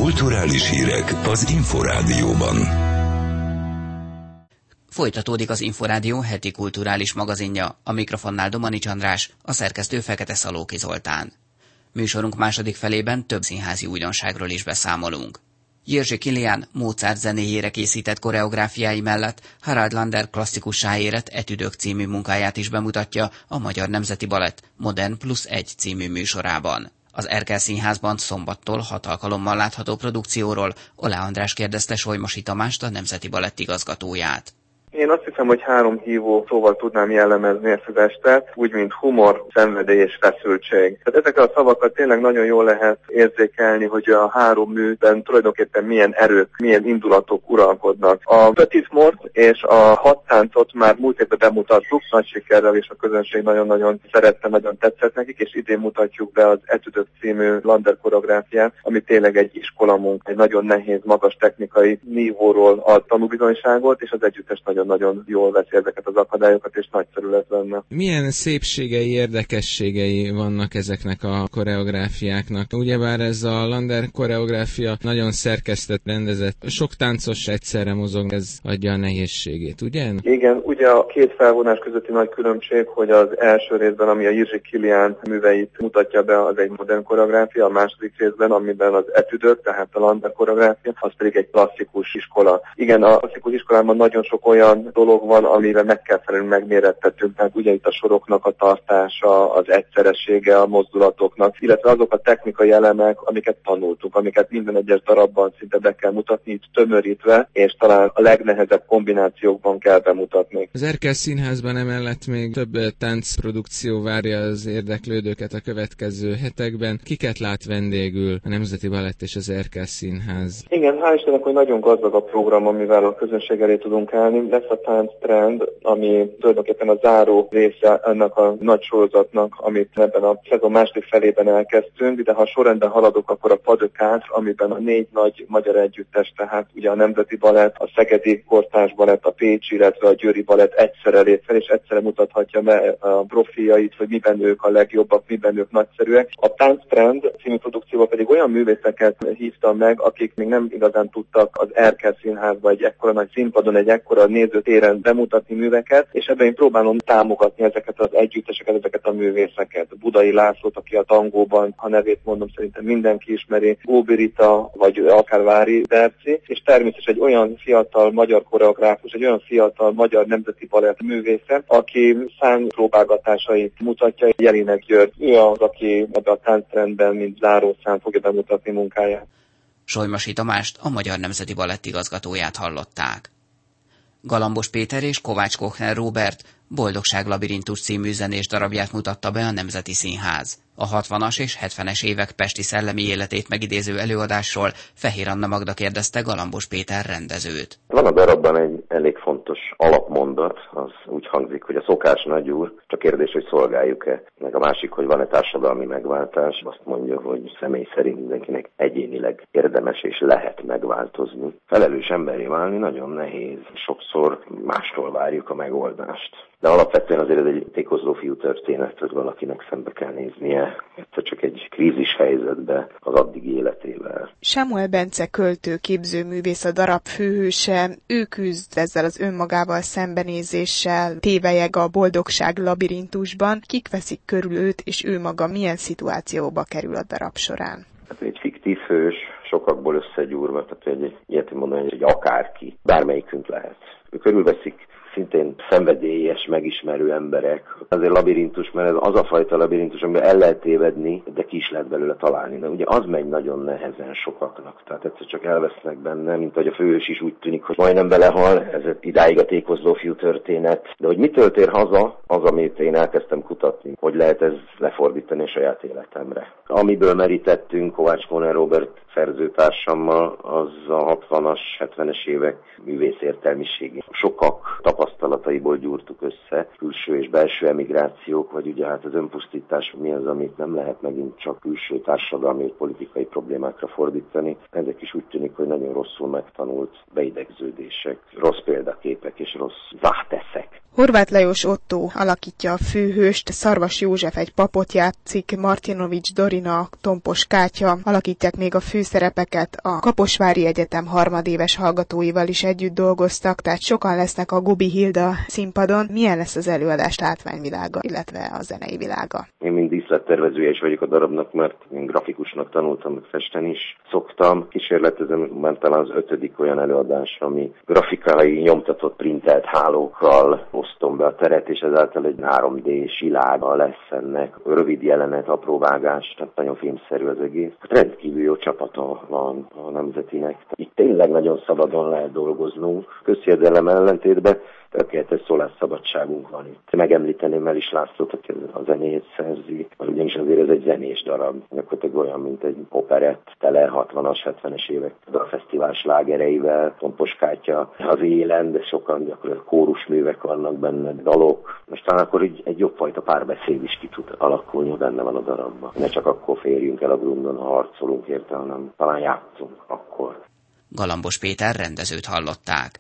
Kulturális hírek az Inforádióban. Folytatódik az Inforádió heti kulturális magazinja. A mikrofonnál Domanics András, a szerkesztő Fekete Szalóki Zoltán. Műsorunk második felében több színházi újdonságról is beszámolunk. Jerzy Kilián Mozart zenéjére készített koreográfiái mellett Harald Lander klasszikussáérett Etüdök című munkáját is bemutatja a Magyar Nemzeti Balett Modern +1 című műsorában. Az Erkel Színházban szombattól 6 alkalommal látható produkcióról Olá András kérdezte Solymosi Tamást, a Nemzeti Balett igazgatóját. Én azt hiszem, hogy 3 hívó szóval tudnám jellemezni ezt az estet, úgy, mint humor, szenvedély és feszültség. Tehát ezekkel a szavakat tényleg nagyon jól lehet érzékelni, hogy a 3 műben tulajdonképpen milyen erők, milyen indulatok uralkodnak. A Petit Mort és a 6 táncot már múlt évben bemutattuk nagy sikerrel, és a közönség nagyon-nagyon szerette, nagyon tetszett nekik, és idén mutatjuk be az Etüdök című Lander koreográfiát, ami tényleg egy iskolamunka, egy nagyon nehéz, magas technikai nívóról ad tanúbizonyságot, és az együttes nagyon jól veszi ezeket az akadályokat, és nagyszerű lett benne. Milyen szépségei, érdekességei vannak ezeknek a koreográfiáknak? Ugyebár ez a Lander koreográfia nagyon szerkesztett, rendezett, sok táncos egyszerre mozog, ez adja a nehézségét, ugye? Igen, ugye a 2 felvonás közötti nagy különbség, hogy az első részben, ami a Jerzy Kilián műveit mutatja be, az egy modern koreográfia, a második részben, amiben az Etüdök, tehát a Lander koreográfia, az pedig egy klasszikus iskola. Igen, a klasszikus iskolában nagyon sok olyan dolog van, amire meg kell felelően megmérettetünk, tehát ugye itt a soroknak a tartása, az egyszeressége a mozdulatoknak, illetve azok a technikai elemek, amiket tanultunk, amiket minden egyes darabban szinte be kell mutatni, itt tömörítve, és talán a legnehezebb kombinációkban kell bemutatni. Az Erkel Színházban emellett még több táncprodukció várja az érdeklődőket a következő hetekben. Kiket lát vendégül a Nemzeti Balett és az Erkel Színház? Igen, hál' Istennek, hogy nagyon gazdag a program, amivel a közönség elé tudunk állni. Lesz a tánctrend, ami tulajdonképpen a záró része ennek a nagy sorozatnak, amit ebben a szezon második felében elkezdtünk, de ha sorrendben haladok, akkor a Padökát, amiben a 4 nagy magyar együttes, tehát ugye a Nemzeti Balett, a Szegedi Kortárs Balett, a Pécsi, illetve a Győri Balett egyszerre lép fel, és egyszerre mutathatja be a profiait, hogy miben ők a legjobbak, miben ők nagyszerűek. A Tánctrend című produkcióban pedig olyan művészeket hívtam meg, akik még nem igazán tudtak az Erkel Színházba egy ekkora nagy színpadon, egy ekkora nézőtéren bemutatni műveket, és ebben én próbálom támogatni ezeket az együtteseket, ezeket a művészeket. Budai Lászlót, aki a tangóban, ha nevét mondom, szerintem mindenki ismeri, Góbi Rita, vagy akár Vári Berci, és természetesen egy olyan fiatal magyar koreográfus, egy olyan fiatal magyar nemzeti balett művésze, aki szánpróbálgatásait mutatja, Jelinek György. Ő az, aki ebben a tánctrendben, mint zárószám fogja bemutatni munkáját. Solymosi Tamást, a Magyar Nemzeti Balett igazgatóját hallották. Galambos Péter és Kovács Kochner Róbert Boldogság labirintus című zenés darabját mutatta be a Nemzeti Színház. A 60-as és 70-es évek pesti szellemi életét megidéző előadásról Fehér Anna Magda kérdezte Galambos Péter rendezőt. Van a darabban egy elég fontos alapmondat, az úgy hangzik, hogy a szokás nagy úr, csak kérdés, hogy szolgáljuk-e. Meg a másik, hogy van-e társadalmi megváltás, azt mondja, hogy személy szerint mindenkinek egyénileg érdemes és lehet megváltozni. Felelős emberré válni nagyon nehéz, sokszor mástól várjuk a megoldást. De alapvetően azért ez egy tékozló fiú történet, hogy valakinek szembe kell néznie, egyszer csak egy krízis helyzetbe az addigi életével. Sámuel Bence költő, képzőművész, a darab főhőse, ő küzd ezzel az önmagával szembenézéssel, tévelyeg a boldogság labirintusban. Kik veszik körül őt, és ő maga milyen szituációba kerül a darab során? Hát egy fiktív hős, sokakból összegyúrva, tehát egy ilyet mondani, hogy egy akárki, bármelyikünk lehet. Ő körülveszik szintén szenvedélyes, megismerő emberek. Azért labirintus, mert ez az a fajta labirintus, amiben el lehet tévedni, de ki is lehet belőle találni. De ugye az megy nagyon nehezen sokaknak. Tehát egyszer csak elvesznek benne, mint ahogy a főhős is úgy tűnik, hogy majdnem belehal. Ez idáig a tékozló fiú történet. De hogy mitől tér haza, az, amit én elkezdtem kutatni, hogy lehet ez lefordítani a saját életemre. Amiből merítettünk Kovács Kochner Róbert szerzőtársammal, az a 60-as, 70-es évek művészértelmiségi. Sokak tapasztalatokat tapasztalataiból gyúrtuk össze, külső és belső emigrációk, vagy ugye hát az önpusztítás mi az, amit nem lehet megint csak külső társadalmi és politikai problémákra fordítani. Ezek is úgy tűnik, hogy nagyon rosszul megtanult beidegződések, rossz példaképek és rossz záhteszek. Horváth Lajos Ottó alakítja a főhőst, Szarvas József egy papot játszik, Martinovics Dorina, Tompos Kátya alakítják még a főszerepeket. A Kaposvári Egyetem harmadéves hallgatóival is együtt dolgoztak, tehát sokan lesznek a Gobi Hilda színpadon. Milyen lesz az előadás látványvilága, illetve a zenei világa? Én mind díszlettervezője is vagyok a darabnak, mert én grafikusnak tanultam, meg festeni is szoktam. Kísérletezem már talán az 5. olyan előadás, ami grafikai nyomtatott printelt hálókkal osztom be a teret, és ezáltal egy 3D-s világa lesz ennek. Rövid jelenet, apró vágás, tehát nagyon filmszerű az egész. Rendkívül jó csapata van a Nemzetinek. Itt tényleg nagyon szabadon lehet dolgoznunk. Közhiedelem ellentétben tökéletes szólásszabadságunk van itt. Megemlíteném Melis Lászlót, aki a zenét szerzi, ugyanis azért ez egy zenés darab. Gyakorlatilag olyan, mint egy operett, tele 60-as, 70-es évek a fesztivál slágereivel, Tompos Kátya az élen, de sokan gyakorlatilag kórusművek vannak benne, dalok. Most talán akkor egy jobbfajta párbeszéd is ki tud alakulni, benne van a darabban. Ne csak akkor férjünk el a grundon, ha harcolunk érte, hanem talán játszunk akkor. Galambos Péter rendezőt hallották.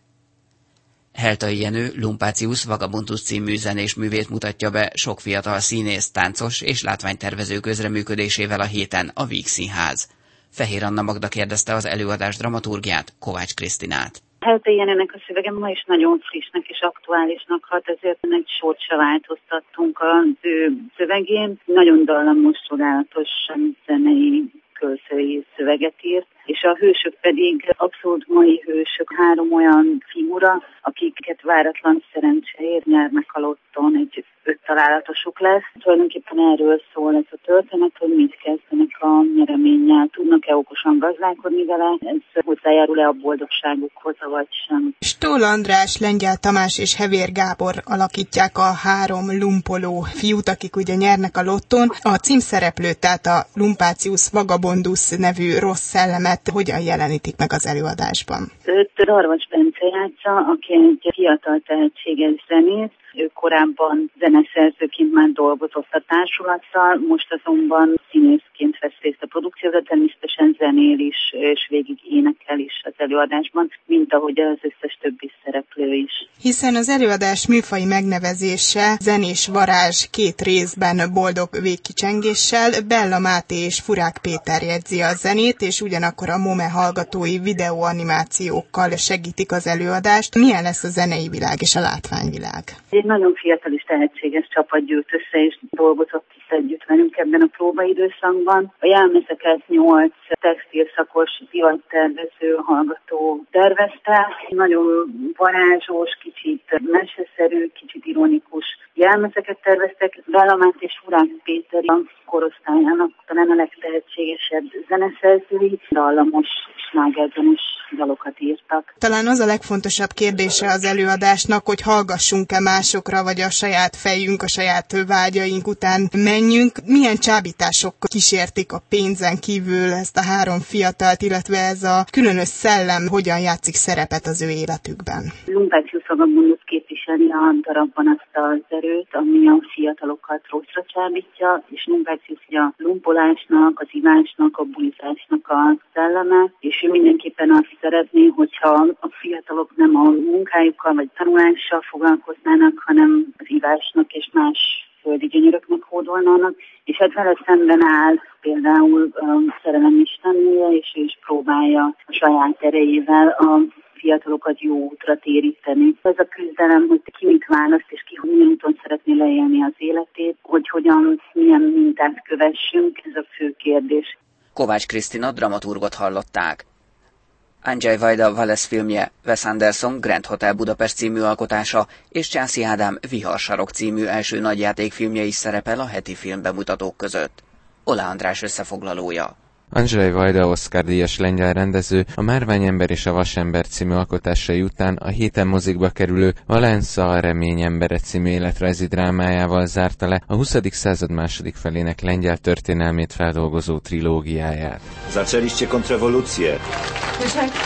Heltai Jenő Lumpácius Vagabundus című zenés művét mutatja be sok fiatal színész, táncos és látványtervező közreműködésével a héten a Víg Színház. Fehér Anna Magda kérdezte az előadás dramaturgiát, Kovács Krisztinát. Heltai Jenőnek a szövege ma is nagyon frissnek és aktuálisnak hat, ezért egy sort se változtattunk az ő szövegén. Nagyon dallamos, csodálatos zenei költői szöveget írt, és a hősök pedig abszolút mai hősök, 3 olyan figura, akiket váratlan szerencse ér, nyernek a lotton, egy 5 találatosuk lesz. Tulajdonképpen erről szól ez a történet, hogy mit kezdenek a nyereménnyel, tudnak-e okosan gazdálkodni vele, ez hozzájárul-e a boldogságukhoz, vagy sem. Stoll András, Lengyel Tamás és Hevér Gábor alakítják a 3 lumpoló fiút, akik ugye nyernek a lotton. A címszereplő, tehát a Lumpácius Vagabundus nevű rossz szellemet hogyan jelenítik meg az előadásban? Őt Darvacs Bence játsza, aki egy fiatal tehetséges zenész. Ő korábban zeneszerzőként már dolgozott a társulattal, most azonban színészként vesz részt a produkcióban, természetesen zenél is, és végig énekel is az előadásban, mint ahogy az összes többi szereplő is. Hiszen az előadás műfai megnevezése zenés varázs 2 részben boldog végkicsengéssel, Bella Máté és Furák Péter jegyzi a zenét, és ugyanakkor a MOME hallgatói videóanimációkkal segítik az előadást. Milyen lesz a zenei világ és a látványvilág? Egy nagyon fiatal és tehetséges csapat gyűlt össze, és dolgozott is együtt velünk ebben a próbaidőszakban. A jelmezeket 8 textilszakos divattervező hallgató tervezte. Nagyon varázsos, kicsit meseszerű, kicsit ironikus jelmezeket terveztek. Bellamát és Furák Péter a korosztályának talán a legtehetségesebb zeneszerzői, dallamos, slágerzenes dalokat írtak. Talán az a legfontosabb kérdése az előadásnak, hogy hallgassunk-e másokra, vagy a saját fejünk, a saját vágyaink után menjünk. Milyen csábítások kísértik a pénzen kívül ezt a 3 fiatalt, illetve ez a különös szellem hogyan játszik szerepet az ő életükben? Lumpácius Vagabundus képviseli a darabban azt az erőt, ami a fiatalokat rosszra csábítja, és Lumpácius a lumpolásnak, az ivásnak, a bulizásnak a szelleme, és ő mindenképpen azt szeretné, hogyha a fiatalok nem a munkájukkal vagy tanulással foglalkoznának, hanem az ivásnak és más földi gyönyöröknek hódolnának, és hát vele szemben áll például a szerelem istennéje, és próbálja a saját erejével a fiatalokat jó útra téríteni. Ez a küzdelem, hogy ki mit választ, és ki milyen úton szeretné leélni az életét, hogy hogyan, milyen mintát kövessünk, ez a fő kérdés. Kovács Krisztina dramaturgot hallották. Andrzej Wajda Wallace filmje, Wes Anderson Grand Hotel Budapest című alkotása és Császi Ádám Viharsarok című első nagyjátékfilmje is szerepel a heti filmbemutatók között. Ola András összefoglalója. Andrzej Wajda Oscar-díjas lengyel rendező a Márványember és a Vasember című alkotásai után a héten mozikba kerülő Valensa a remény embere című életrajzi drámájával zárta le a 20. század második felének lengyel történelmét feldolgozó trilógiáját. Zaczęliście kontrrewolucję.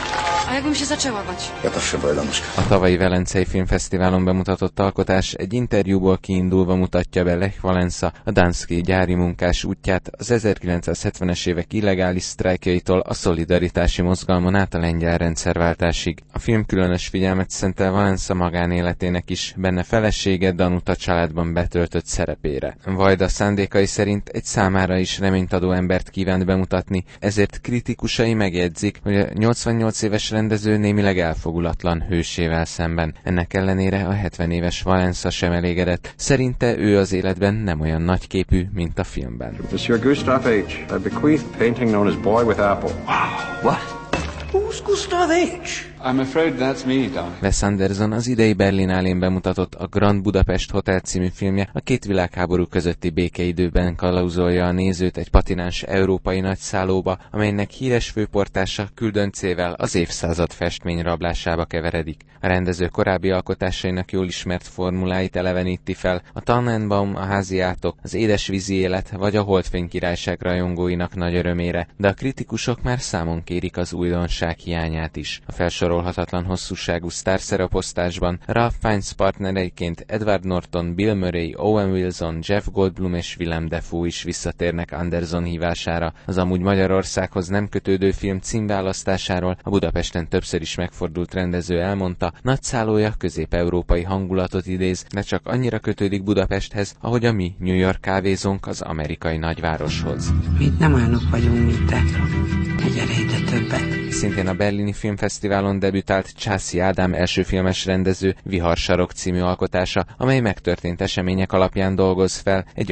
A jakbym się zaczęła bać. Ja też się boję, Danuszka. A tavalyi Velencei Filmfesztiválon bemutatott alkotás egy interjúból kiindulva mutatja be Lech Wałęsa a Danszki gyári munkás útját az 1970-es évek illegális sztrájkjaitól a szolidaritási mozgalmon át a lengyel rendszerváltásig. A film különös figyelmet szentel Wałęsa magánéletének is, benne felesége Danuta családban betöltött szerepére. Vajda szándékai szerint egy számára is reményt adó embert kívánt bemutatni, ezért kritikusai megjegyzik, hogy a 88 éves rendező némileg elfogulatlan hősével szemben. Ennek ellenére a 70 éves Wałęsa sem elégedett. Szerinte ő az életben nem olyan nagyképű, mint a filmben. Monsieur Gustav H. I bequeath painting known as Boy with Apple. Wow, what? Who's Gustav H? I'm afraid that's me, Don. Wes Anderson az idei Berlinálén bemutatott a Grand Budapest Hotel című filmje a két világháború közötti békeidőben kalauzolja a nézőt egy patináns európai nagyszállóba, amelynek híres főportása küldöncével az évszázad festmény rablásába keveredik. A rendező korábbi alkotásainak jól ismert formuláit eleveníti fel, a Tannenbaum, a háziátok, az édesvízi élet vagy a Holdfény királyság rajongóinak nagy örömére, de a kritikusok már számon kérik az újdonság hiányát is. A felsorolhatatlan hosszúságú sztárszereposztásban Ralph Fiennes partnereiként Edward Norton, Bill Murray, Owen Wilson, Jeff Goldblum és Willem Dafoe is visszatérnek Anderson hívására. Az amúgy Magyarországhoz nem kötődő film címválasztásáról a Budapesten többször is megfordult rendező elmondta, nagyszállója közép-európai hangulatot idéz, de csak annyira kötődik Budapesthez, ahogy a mi New York kávézónk az amerikai nagyvároshoz. Mi nem olyanok vagyunk, mint te. Gyere ide többet. Szintén a Berlini Filmfesztiválon debütált Császi Ádám első filmes rendező Viharsarok című alkotása, amely megtörtént események alapján dolgoz fel egy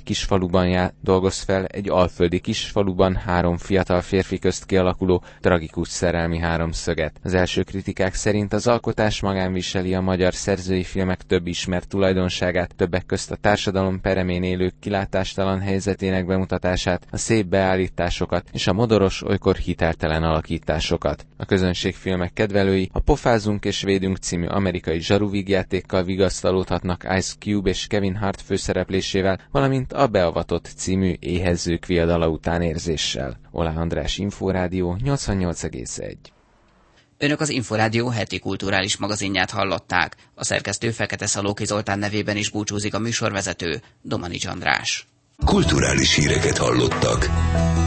alföldi kisfaluban három fiatal férfi közt kialakuló tragikus szerelmi háromszöget. Az első kritikák szerint az alkotás magán viseli a magyar szerzői filmek több ismert tulajdonságát, többek közt a társadalom peremén élők kilátástalan helyzetének bemutatását, a szép beállításokat és a modoros, olykor hiteltelen alakításokat. A közönségfilmek kedvelői a Pofázunk és védünk című amerikai zsaruvígjátékkal vigasztalódhatnak Ice Cube és Kevin Hart főszereplésével, valamint a Beavatott című éhezők viadala után érzéssel. Olá András, Inforádió 88,1. Önök az Inforádió heti kulturális magazinját hallották. A szerkesztő Fekete Szalóki Zoltán nevében is búcsúzik a műsorvezető, Domanics András. Kulturális híreket hallottak.